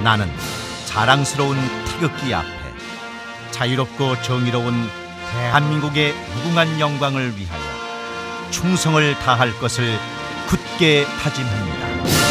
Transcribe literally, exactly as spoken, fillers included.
나는 자랑스러운 태극기 앞에 자유롭고 정의로운 대한민국의 무궁한 영광을 위하여 충성을 다할 것을 굳게 다짐합니다.